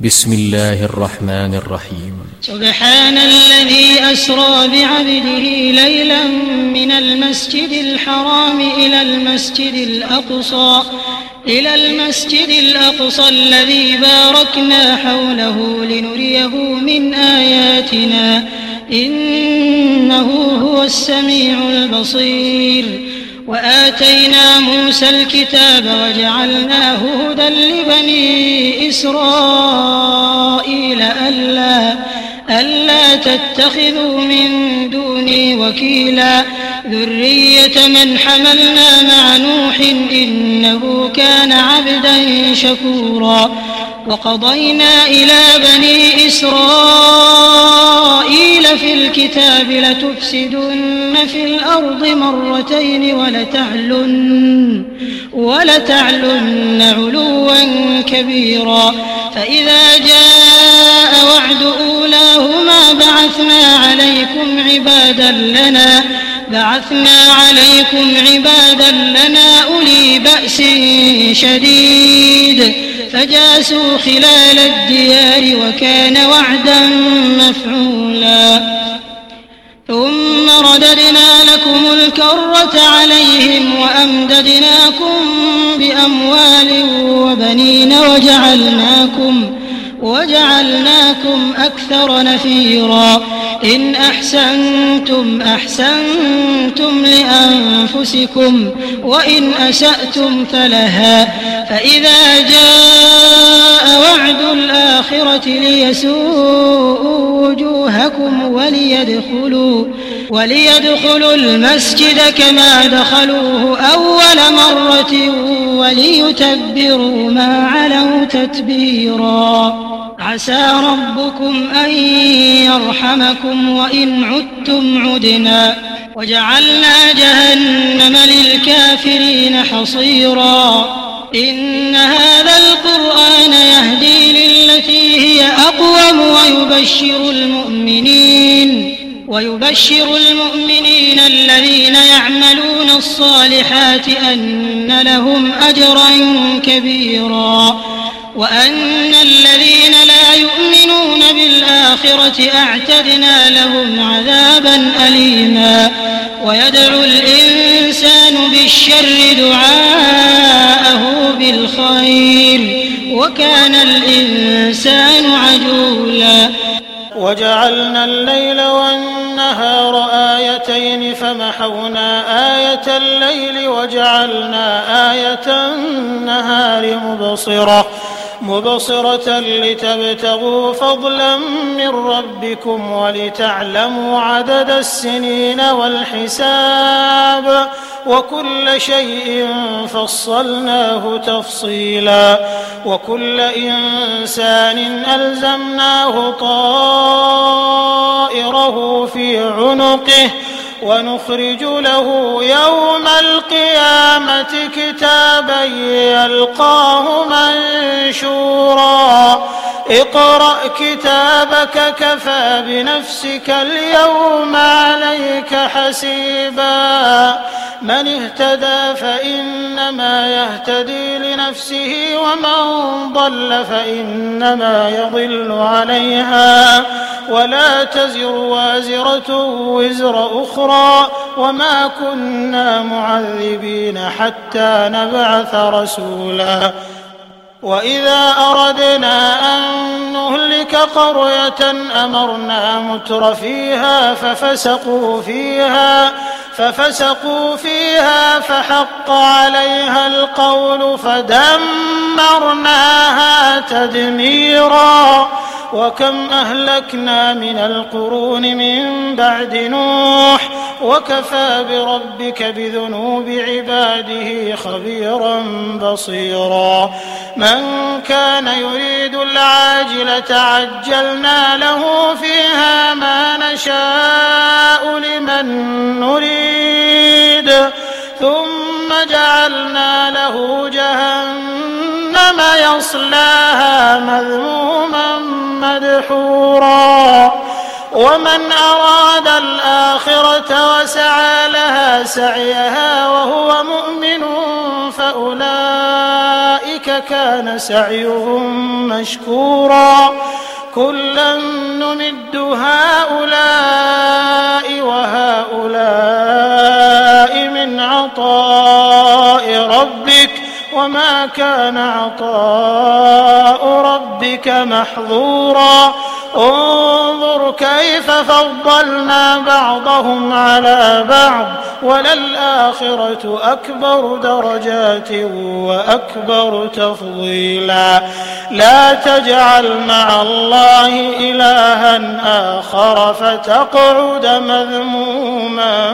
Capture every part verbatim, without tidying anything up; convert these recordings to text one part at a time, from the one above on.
بسم الله الرحمن الرحيم. سبحان الذي أسرى بعبده ليلا من المسجد الحرام إلى المسجد الأقصى إلى المسجد الأقصى الذي باركنا حوله لنريه من آياتنا إنه هو السميع البصير. وآتينا موسى الكتاب وجعلناه هدى لبني إسرائيل ألا, ألا تتخذوا من دوني وكيلا ذرية من حملنا مع نوح إنه كان عبدا شكورا. وقضينا إلى بني إسرائيل في الكتاب لتفسدن في الأرض مرتين ولتعلن, ولتعلن علوا كبيرا. فإذا جاء وعد أولاهما بعثنا عليكم عبادا لنا بعثنا عليكم عبادا لنا أولي بأس شديد فجاسوا خلال الديار وكان وعدا مفعولا. ثم رددنا لكم الكرة عليهم وأمددناكم بأموال وبنين وجعلناكم وجعلناكم أكثر نفيرا. إن أحسنتم أحسنتم لأنفسكم وإن أسأتم فلها. فإذا جاء وعد الآخرة ليسوءوا وجوهكم وليدخلوا, وليدخلوا المسجد كما دخلوه أول مرة وليتبروا ما علوا تتبيرا. عسى ربكم أن يرحمكم وإن عدتم عدنا وجعلنا جهنم للكافرين حصيرا. إن هذا القرآن يهدي للتي هي أقوم ويبشر المؤمنين ويبشر المؤمنين الذين يعملون الصالحات أن لهم أجرا كبيرا وأن الذين لا يؤمنون بالآخرة أعتدنا لهم عذابا أليما. ويدعو الإنسان بالشر دعاءه بالخير وكان الإنسان عجولا. وجعلنا الليل والنهار آيتين فمحونا آية الليل وجعلنا آية النهار مبصرة مبصرة لتبتغوا فضلا من ربكم ولتعلموا عدد السنين والحساب وكل شيء فصلناه تفصيلا. وكل إنسان ألزمناه طائره في عنقه ونخرج له يوم القيامة كتابا يلقاه منشورا. اقرأ كتابك كفى بنفسك اليوم عليك حسيبا. من اهتدى فإنما يهتدي لنفسه ومن ضل فإنما يضل عليها ولا تزر وازرة وزر أخرى وما كنا معذبين حتى نبعث رسولا. وإذا أردنا أن نهلك قرية أمرنا متر فيها ففسقوا فيها ففسقوا فيها فحق عليها القول فدمرناها تدميرا. وكم أهلكنا من القرون من بعد نوح وكفى بربك بذنوب عباده خبيرا بصيرا. من كان يريد العاجلة عجلنا له فيها ما نشاء لمن نريد ثم جعلنا له جهنم يصلاها مذموما مدحورا. ومن أراد الآخرة وسعى لها سعيها وهو مؤمن فأولئك أولئك كان سعيهم مشكورا كلا نمد هؤلاء وهؤلاء من عطاء ربك وما كان عطاء ربك محظورا انظر كيف فضلنا بعضهم على بعض وللآخرة أكبر درجات وأكبر تفضيلا لا تجعل مع الله إلها آخر فتقعد مذموما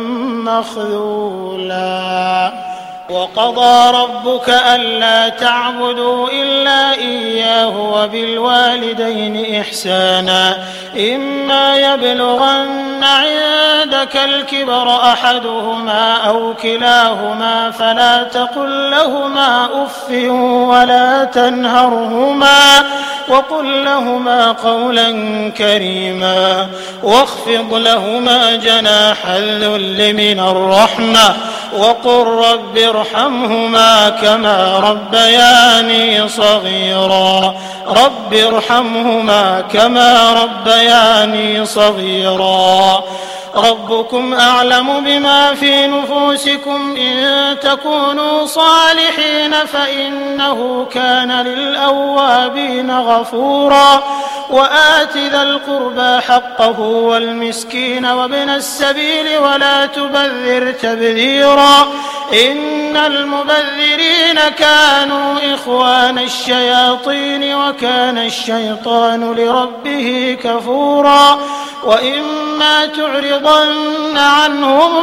مخذولا وقضى ربك ألا تعبدوا إلا إياه وبالوالدين إحسانا إما يبلغن عندك الكبر أحدهما أو كلاهما فلا تقل لهما أف ولا تنهرهما وقل لهما قولا كريما واخفض لهما جناح الذل من الرحمة وقل رب ارحمهما كما ربياني صغيرا رب ارحمهما كما ربياني صغيرا ربكم أعلم بما في نفوسكم إن تكونوا صالحين فإنه كان للأوابين غفورا وآت ذا القربى حقه والمسكين وابن السبيل ولا تبذر تبذيرا إن المبذرين كانوا إخوان الشياطين وكان الشيطان لربه كفورا وإما تعرضن عنهم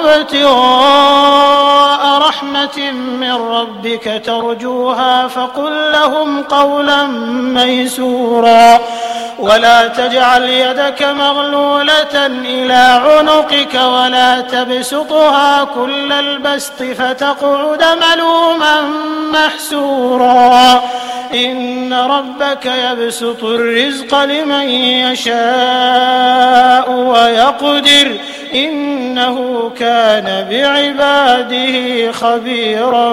ابتغاء رحمة من ربك ترجوها فقل لهم قولا ميسورا ولا تجعل يدك مغلولة إلى عنقك ولا تبسطها كل البسط فتقعد ملوما محسورا إن ربك يبسط الرزق لمن يشاء ويقدر إنه كان بعباده خبيرا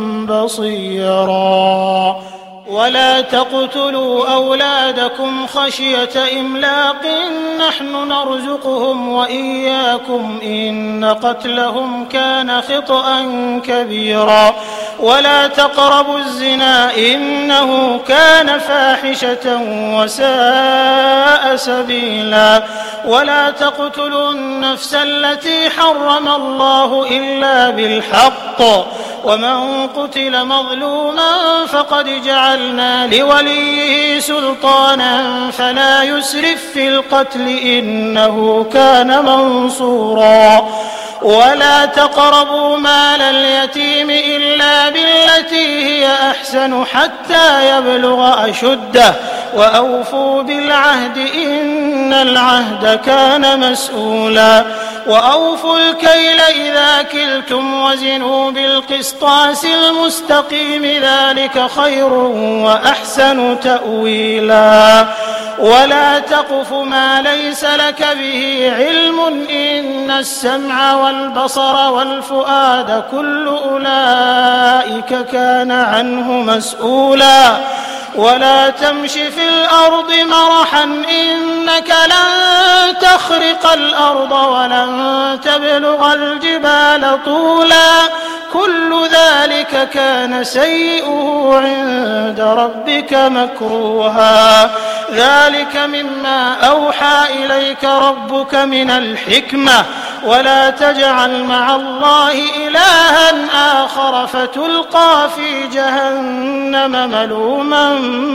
بصيرا ولا تقتلوا أولادكم خشية إملاق نحن نرزقهم وإياكم إن قتلهم كان خطأ كبيرا ولا تقربوا الزنا إنه كان فاحشة وساء سبيلا ولا تقتلوا النفس التي حرم الله إلا بالحق ومن قتل مظلوما فقد جعلنا لوليه سلطانا فلا يسرف في القتل إنه كان منصورا ولا تقربوا مال اليتيم إلا بالتي هي أحسن حتى يبلغ أشده وأوفوا بالعهد إن العهد كان مسؤولا وأوفوا الكيل إذا كلتم وزنوا بالقسطاس المستقيم ذلك خير وأحسن تأويلا ولا تقف ما ليس لك به علم إن السمع والبصر والفؤاد كل أولئك كان عنه مسؤولا ولا تمش في الأرض مرحا إنك لن تخرق الأرض ولن تبلغ الجبال طولا كل ذلك كان سيئه عند ربك مكروها ذلك مما أوحى إليك ربك من الحكمة ولا تجعل مع الله إلها آخر فتلقى في جهنم ملوما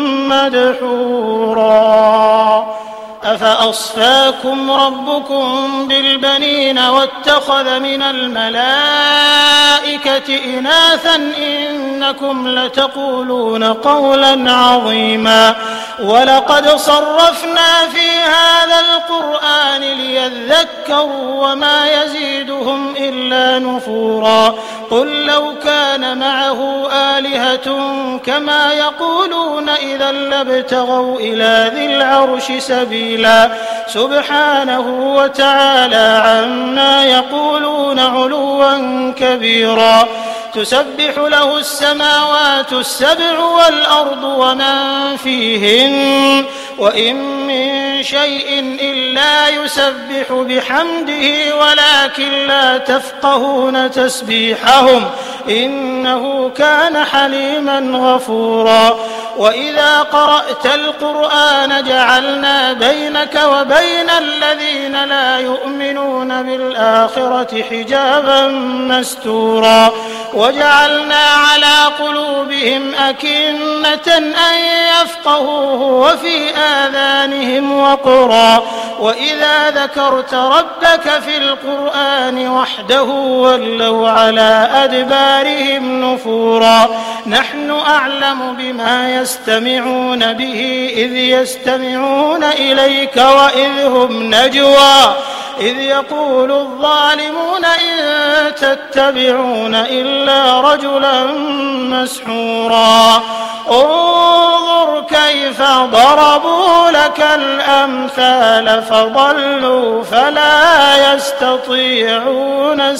مدحورا أفأصفاكم ربكم بالبنين واتخذ من الملائكة إناثا إنكم لتقولون قولا عظيما ولقد صرفنا في هذا القرآن ليذكروا وما يزيدهم إلا نفورا قل لو كان معه آلهة كما يقولون إذا لابتغوا إلى ذي العرش سبيلا سبحانه وتعالى عما يقولون علوا كبيرا تسبح له السماوات السبع والأرض ومن فيهن وإن من شيء إلا يسبح بحمده ولكن لا تفقهون تسبيحهم إنه كان حليما غفورا وإذا قرأت القرآن جعلنا بينك وبين الذين لا يؤمنون بالآخرة حجابا مستورا وجعلنا على قلوبهم أكنة أن يفقهوه وفي آذانهم وقرا وإذا ذكرت ربك في القرآن وحده ولوا على أدبارهم نفورا نحن أعلم بما يستمعون به إذ يستمعون إليك وإذ هم نجوى إذ يقول الظالمون إن تتبعون إلا رجلا مسحورا انظر كيف ضربوا لك الأمثال فضلوا فلا يستطيعون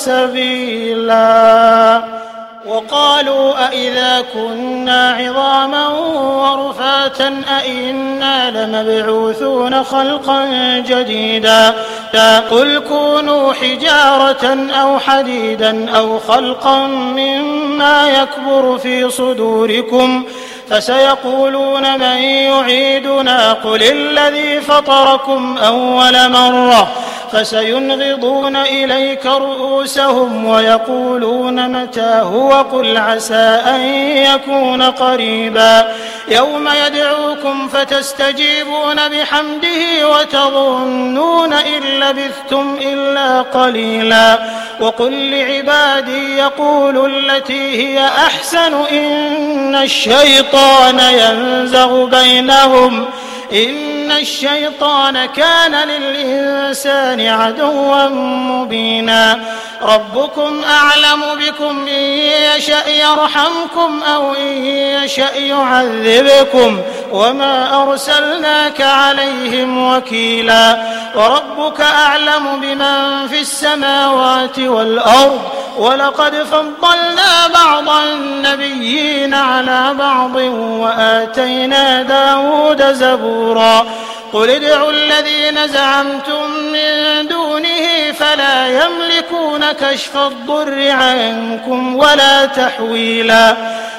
سبيلا وقالوا أئذا كنا عظاما ورفاتا أئنا لمبعوثون خلقا جديدا قل كونوا حجارة أو حديدا أو خلقا مما يكبر في صدوركم فسيقولون من يعيدنا قل الذي فطركم أول مرة فسينغضون إليك رؤوسهم ويقولون متى هو قل عسى أن يكون قريبا يوم يدعوكم فتستجيبون بحمده وتظنون إن لبثتم إلا قليلا وقل لعبادي يقولوا التي هي أحسن إن الشيطان ينزغ بينهم إن الشيطان كان للإنسان عدوا مبينا ربكم أعلم بكم إن يشأ يرحمكم أو إن يشأ يعذبكم وما أرسلناك عليهم وكيلا وربك أعلم بمن في السماوات والأرض ولقد فضلنا بعض النبيين على بعض وآتينا داود زبورا قل ادعوا الذين زعمتم من دونه فلا يملكون كشف الضر عنكم ولا تحويلا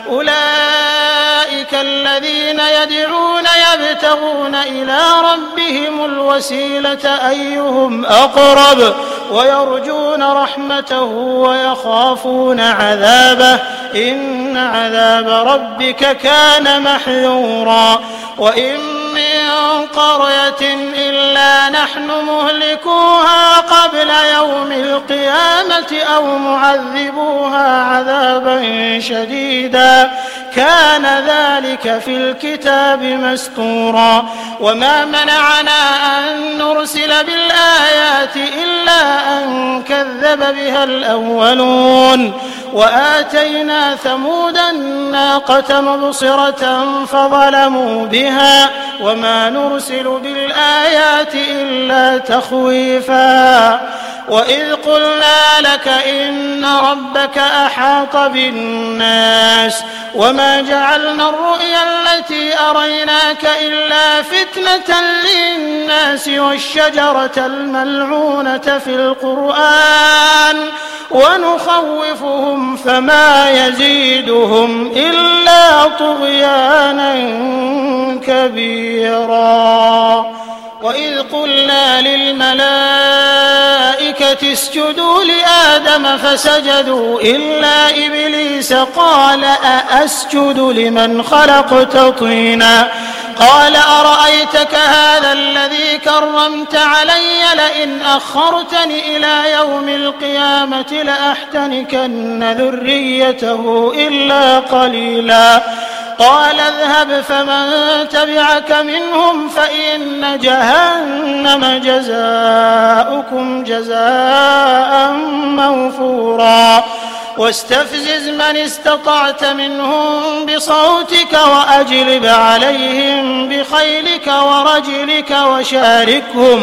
أولئك الذين يدعون يبتغون إلى ربهم الوسيلة أيهم أقرب ويرجون رحمته ويخافون عذابه إن عذاب ربك كان محذورا وإن من قرية إلا نحن مهلكوها قبل يوم القيامة أو معذبوها عذابا شديدا كان ذلك في الكتاب مسطورا وما منعنا أن نرسل بالآيات إلا أن كذب بها الأولون وآتينا ثمود الناقة مبصرة فظلموا بها وما نرسل بالآيات إلا تخويفا وإذ قلنا لك إن ربك أحاط بالناس وما جعلنا الرؤيا التي أريناك إلا فتنة للناس والشجرة الملعونة في القرآن ونخوفهم فما يزيدهم إلا طغيانا كبيرا وإذ قلنا للملائكة اسجدوا لآدم فسجدوا إلا إبليس قال أأسجد لمن خلقت طينا قال أرأيتك هذا الذي كرمت علي لئن أخرتني إلى يوم القيامة لأحتنكن ذريته إلا قليلا قال اذهب فمن تبعك منهم فإن جهنم جزاؤكم جزاء موفورا واستفزز من استطعت منهم بصوتك وأجلب عليهم بخيلك ورجلك وشاركهم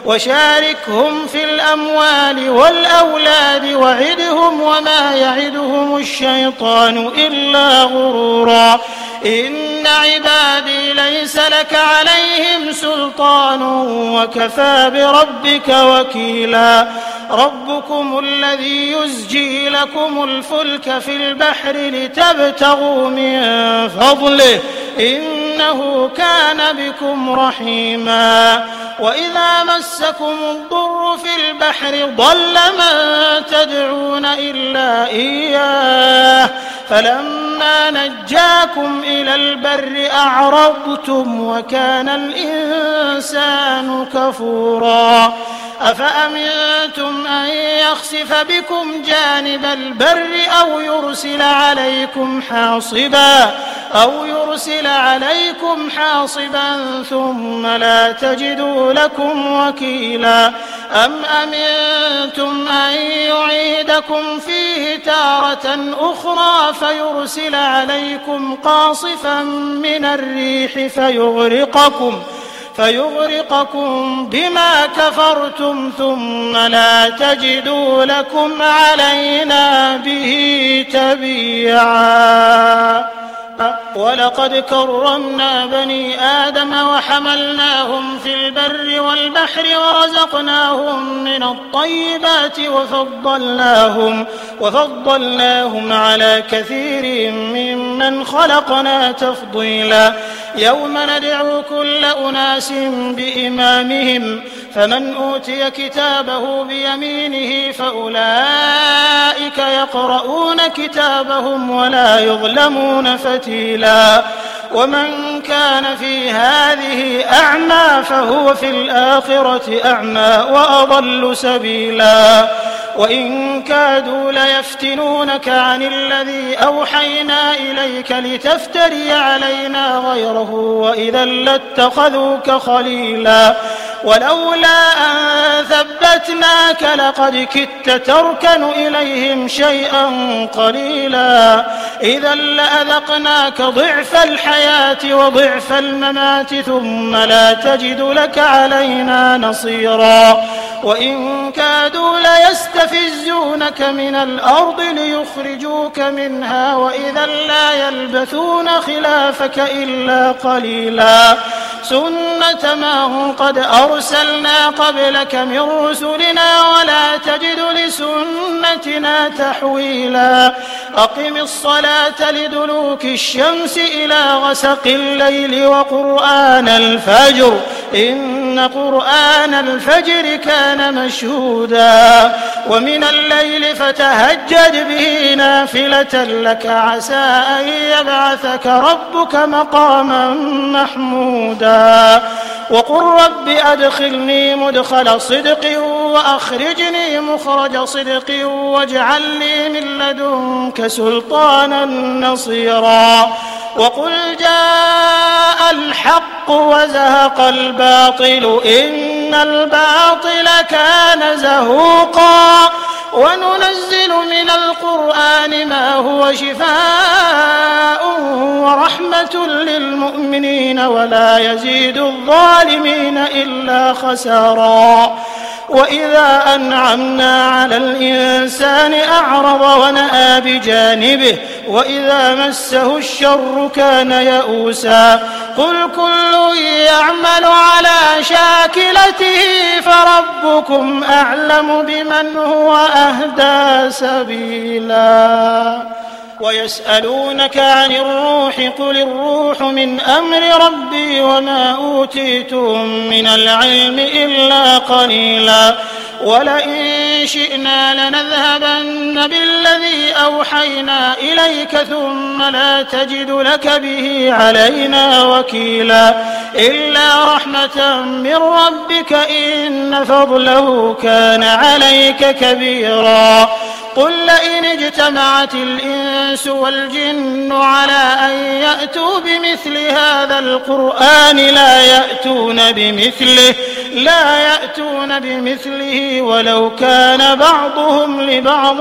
وشاركهم في الأموال والأولاد وعدهم وما يعدهم الشيطان إلا غرورا إن عبادي ليس لك عليهم سلطان وكفى بربك وكيلا ربكم الذي يزجي لكم الفلك في البحر لتبتغوا من فضله إنه كان بكم رحيما وإذا مسكم الضر في البحر ضل من تدعون إلا إياه فلما نجاكم إلى البر أعرضتم وكان الإنسان كفورا أفأمنتم أن يخسف بكم جانب البر أو يرسل عليكم حاصبا أو يرسل عليكم حاصبا ثم لا تجدوا لكم وكيلا أم أمنتم أن يعيدكم فيه تارة أخرى فيرسل عليكم قاصفا من الريح فيغرقكم فيغرقكم بما كفرتم ثم لا تجدوا لكم علينا به تبيعا ولقد كرمنا بني آدم وحملناهم في البر والبحر ورزقناهم من الطيبات وفضلناهم, وفضلناهم على كثير ممن خلقنا تفضيلا يوم ندعو كل أناس بإمامهم فمن أوتي كتابه بيمينه فأولئك يقرؤون كتابهم ولا يظلمون فتيلا ومن كان في هذه أعمى فهو في الآخرة أعمى وأضل سبيلا وإن كادوا ليفتنونك عن الذي أوحينا إليك لتفتري علينا غيره وإذا لاتخذوك خليلا ولولا أن ثبتناك لقد كدت تركن إليهم شيئا قليلا إذا لأذقناك ضعف الحياة وضعف الممات ثم لا تجد لك علينا نصيرا وإن كادوا ليستفزونك من الأرض ليخرجوك منها وإذا لا يلبثون خلافك إلا قليلا سنة ما هم قد أرسلنا قبلك من رسلنا ولا تجد لسنتنا تحويلا أقم الصلاة لدلوك الشمس إلى غسق الليل وقرآن الفجر إن قرآن الفجر كان مشهودا ومن الليل فتهجد به نافلة لك عسى أن يبعثك ربك مقاما محمودا وقل رب أدخلني مدخل صدق وأخرجني مخرج صدق واجعل لي من لدنك سلطانا نصيرا وقل جاء الحق وزهق الباطل إن الباطل كان زهوقا وننزل من القرآن ما هو شفاء ورحمة للمؤمنين ولا يزيد الظالمين إلا خسارا وإذا أنعمنا على الإنسان أعرض ونأى بجانبه وإذا مسه الشر كان يئوسا قل كل يعمل على شاكلته فربكم أعلم بمن هو أهدى سبيلا ويسألونك عن الروح قل الروح من أمر ربي وما أوتيتم من العلم إلا قليلا ولئن شئنا لنذهبن بالذي أوحينا إليك ثم لا تجد لك به علينا وكيلا إلا رحمة من ربك إن فضله كان عليك كبيرا قل لئن اجتمعت الإنس والجن على أن يأتوا بمثل هذا القرآن لا يأتون بمثله لا يأتون بمثله ولو كان بعضهم لبعض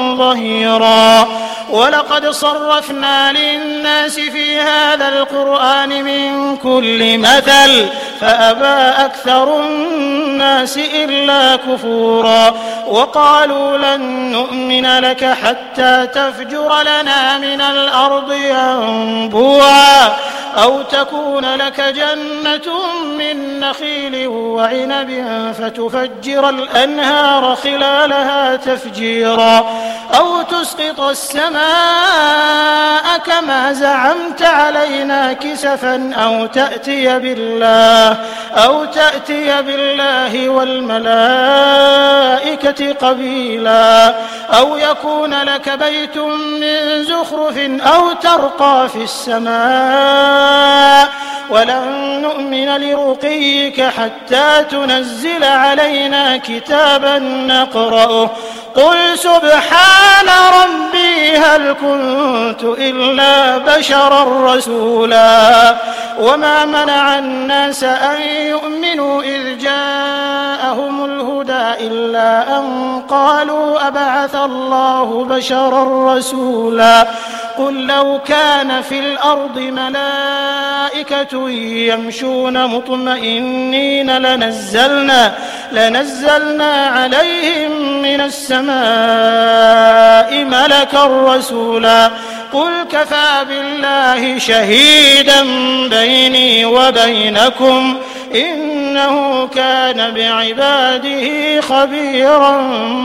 ظهيرا ولقد صرفنا للناس في هذا القرآن من كل مثل فأبى أكثر الناس إلا كفورا وقالوا لن نؤمن لك حتى تفجر لنا من الأرض ينبوعا أو تكون لك جنة من نخيل وعنب فتفجر الأنهار خلالها تفجيرا أو تسقط السماء كما زعمت علينا كسفا أو تأتي بالله أو تأتي بالله والملائكة قبيلا أو يكون لك بيت من زخرف أو ترقى في السماء ولن نؤمن لرقيك حتى تنزل علينا كتابا نقرأه قل سبحان ربي هل كنت إلا بشرا رسولا وما منع الناس أن يؤمنوا إذ جاءهم الهدى إلا أن قالوا أبعث الله بشرا رسولا قل لو كان في الأرض ملائكة يمشون مطمئنين لنزلنا, لنزلنا عليهم من السماء ملكا رسولا قل كفى بالله شهيدا بيني وبينكم إنه كان بعباده خبيرا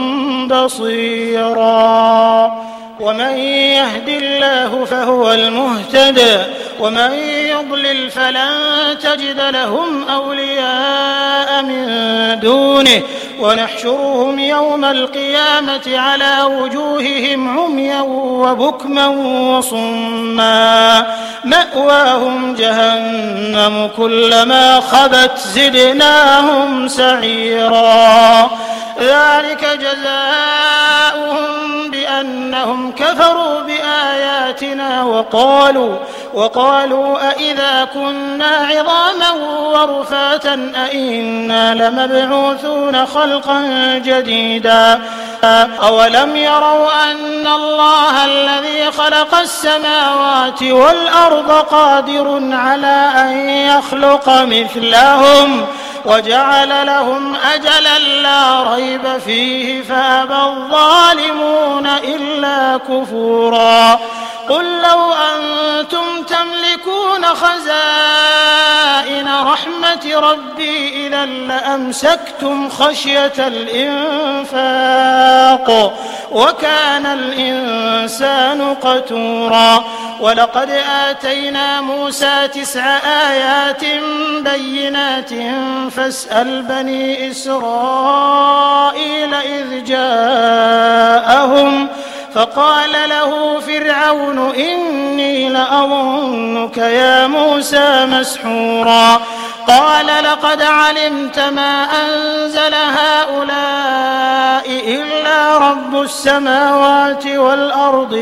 بصيرا ومن يهد الله فهو المهتد ومن يضلل فلن تجد لهم أولياء من دونه ونحشرهم يوم القيامة على وجوههم عميا وبكما وصما مأواهم جهنم كلما خبت زدناهم سعيرا ذلك جزاؤهم بأنهم كفروا بآياتنا وقالوا وقالوا أئذا كنا عظاما ورفاتا أئنا لمبعوثون خلقا جديدا أولم يروا أن الله الذي خلق السماوات والأرض قادر على أن يخلق مثلهم وجعل لهم أجلا لا ريب فيه فأبى الظالمون إلا كفورا قل لو أنتم تملكون خزائن رحمة ربي إذا لأمسكتم خشية الإنفاق وكان الإنسان قتورا ولقد آتينا موسى تسع آيات بينات فاسأل بني إسرائيل إذ جاءهم فقال له فرعون إني لأظنك يا موسى مسحورا قال لقد علمت ما أنزل هؤلاء إلا رب السماوات والأرض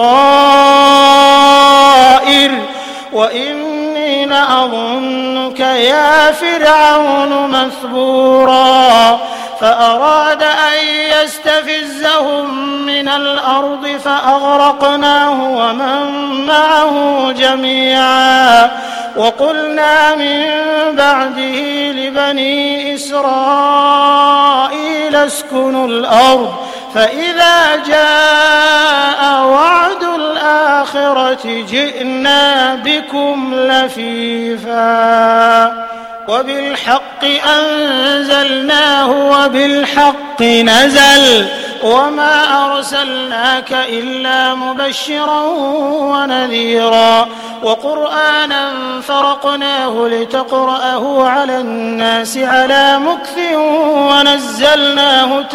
بصائر وإني لأظنك يا فرعون مثبورا فأراد أن يستفزهم من الأرض فأغرقناه ومن معه جميعا وقلنا من بعده لبني إسرائيل اسكنوا الأرض فإذا جاء وعد الآخرة جئنا بكم لفيفا وبالحق أنزلناه وبالحق نزل وما أرسلناك إلا مبشرا ونذيرا وقرآنا فرقناه لتقرأه على الناس على مكث ونزلناه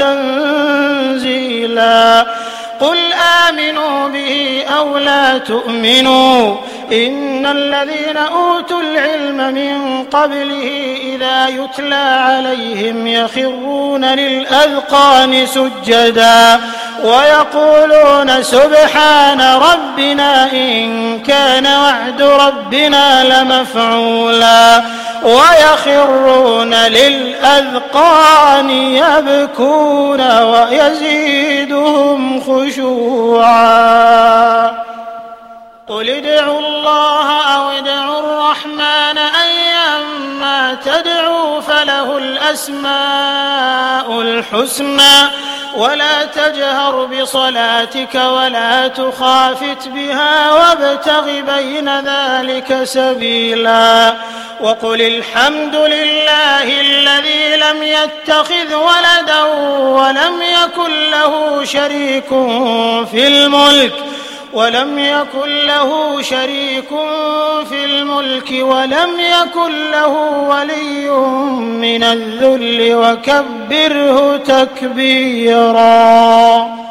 تنزيلا قل آمنوا به أو لا تؤمنوا إن الذين أوتوا العلم من قبله إذا يتلى عليهم يخرون للأذقان سجدا ويقولون سبحان ربنا إن كان وعد ربنا لمفعولا ويخرون للأذقان يبكون ويزيدهم خشوعا قل ادعوا الله أو ادعوا الرحمن أيما أينما تدعوا فله الأسماء الحسنى ولا تجهر بصلاتك ولا تخافت بها وابتغ بين ذلك سبيلا وقل الحمد لله الذي لم يتخذ ولدا ولم يكن له شريك في الملك ولم يكن له شريك في الملك ولم يكن له ولي من الذل وكبره تكبيرا.